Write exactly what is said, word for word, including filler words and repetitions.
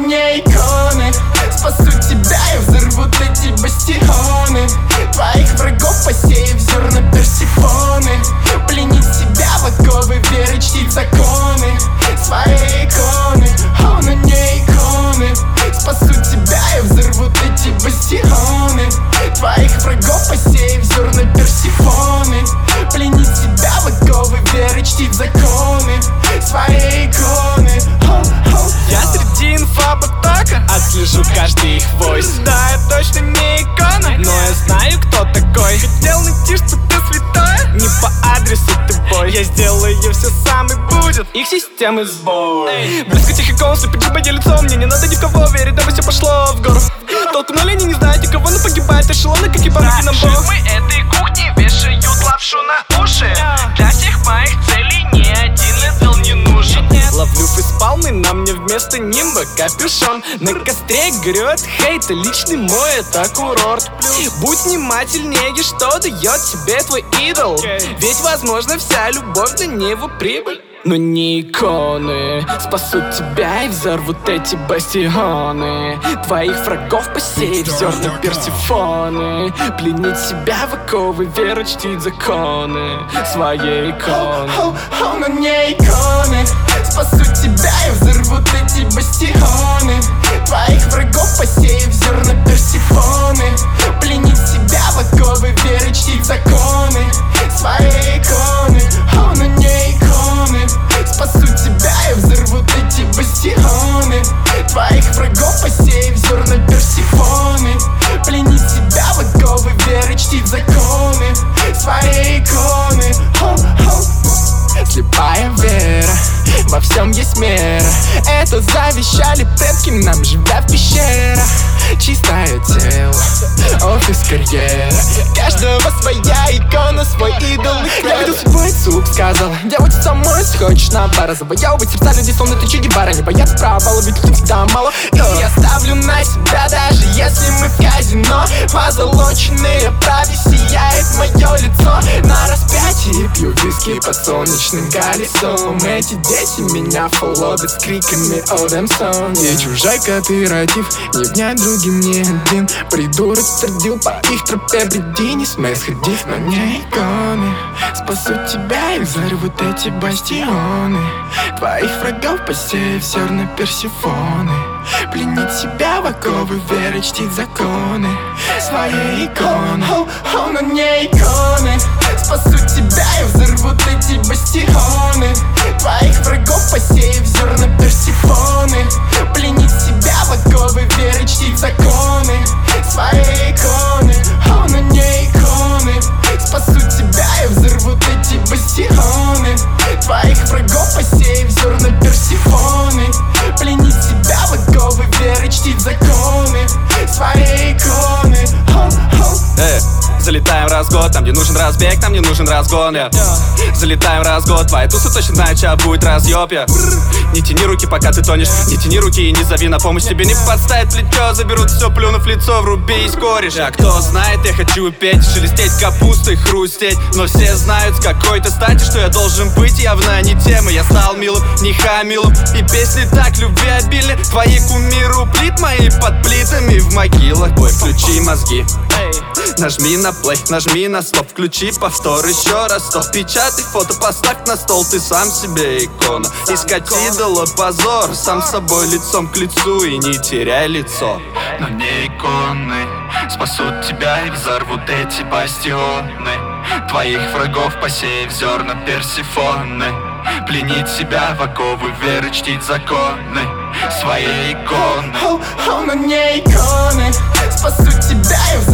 не иконы. Спасут тебя и взорвут эти бастионы. Твоих врагов посеяв зерна Персифоны. Пленить себя в оковы веры, чтить законы. Свои иконы, о, но не иконы. Спасут тебя и взорвут эти бастионы. Твоих врагов посеяв зерна Персифоны. Пленить себя в оковы веры, чтить законы. Свои иконы, о, о. Я среди инфопотока отслежу каждый их войс. Да, я точно не икона, но я знаю, кто такой. Хотел найти что-то святое, не по адресу ты бой. Я сделаю все сам и будет их системы сбой. Близко тихий голос, и погибает лицо. Мне не надо ни в кого верить, дабы все пошло в гору. Толку на линии, не знаете кого, но погибает эшелоны, как и помоги нам Бог. Мы этой кухни вешают лапшу на уши. Для всех моих целей ни один идол не нужен. Ловлю фейспалмы, на мне вместо нимба капюшон. На костре горет хейт, личный мой это курорт. Будь внимательнее, что дает тебе твой идол. Ведь возможно вся любовь для него прибыль. Но не иконы спасут тебя и взорвут эти бастионы. Твоих врагов посеяв зерна Персифоны. Пленить себя в оковы веры, чтить законы. Свои иконы, о, о, но не иконы. Спасут тебя и взорвут эти бастионы. Твоих врагов посеяв зерна Персифоны. Пленить себя в оковы веры, чтить законы. Свои иконы, о, но не иконы. Спасут тебя и взорвут эти бастионы. Твоих врагов посеяв зерна Персифоны. Пленить себя в оковы веры, чтить законы. Свои иконы, о, о. Слепая вера, во всем есть мера. Это завещали предки нам, живя в пещерах. Чистое тело, офис, карьера. Каждого своя икона, свой идол. Я видел свой суп, сказал: делать самой, хочешь на пара. Завоевывать сердца людей, словно ты Че Гевара. Не бояться провала, ведь тут всегда мало. И я ставлю на себя, даже если мы в казино. Позолоченные брови, сияет мое лицо. На распятии пью виски под солнечным колесом. Эти дети меня фолловят с криками «Oh damn son». И чужой кооператив, не внять другим не один. Придурок сордил по их тропе, бреди, не смей сходив, но не иконы. Спасут тебя и взорвут эти бастионы. Твоих врагов посеяв зерна Персифоны. Пленить себя в оковы веры, чтить законы. Свои иконы, о, о, но не иконы. Спасут тебя и взорвут эти бастионы. Твоих врагов посеяв зерна Персифоны. Пленить себя в оковы веры, чтить законы. Свои иконы, о, но не иконы. Спасут тебя и взорвут эти бастионы. Твоих врагов посеяв зерна Персифоны. Пленить себя в оковы веры, чтить законы. Свои иконы, о, о. Эй, залетаем раз в год, там не нужен разбег, там не нужен разгон, yeah. Залетаем раз в год, твои тусы точно знают, чья будет разъеб, yeah. Не тяни руки, пока ты тонешь, не тяни руки и не зови на помощь. Тебе не подставит плечо, заберут все, плюнув в лицо, вруби и скоришь. А кто знает, я хочу петь, шелестеть капустой, хрустеть. Но все знают с какой-то стати, что я должен быть явно не тем. И я стал милым, не хамилом, и песни так любви обильны. Твои кумиры плит, мои под плитами в могилах. Бой, включи мозги, нажми на плей, нажми на стоп, включи повтор еще раз стоп. Печатай фото, поставь на стол, ты сам себе икона. Искать идола позор, сам с собой лицом к лицу и не теряй лицо. Но не иконы спасут тебя и взорвут эти бастионы. Твоих врагов посеяв зерна Персифоны. Пленить себя в оковы веры, чтить законы. Свои иконы, о, о, но не иконы. Спасут тебя и